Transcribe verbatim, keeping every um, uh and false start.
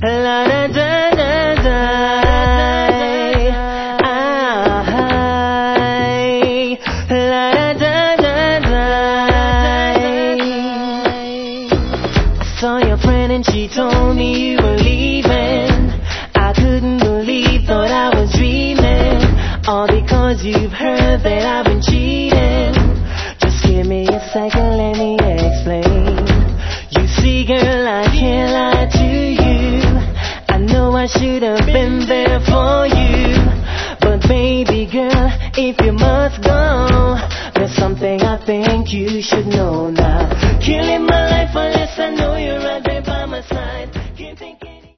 La da da da da. Ah, la da da da da. I saw your friend and she told me you were leaving. I couldn't believe, thought I was dreaming. All because you've heard that I've been cheating. Just give me a second, let me explain. You see, girl, I can't lie to you. I know I should have been there for you. But baby girl, if you must go, there's something I think you should know now. Killing my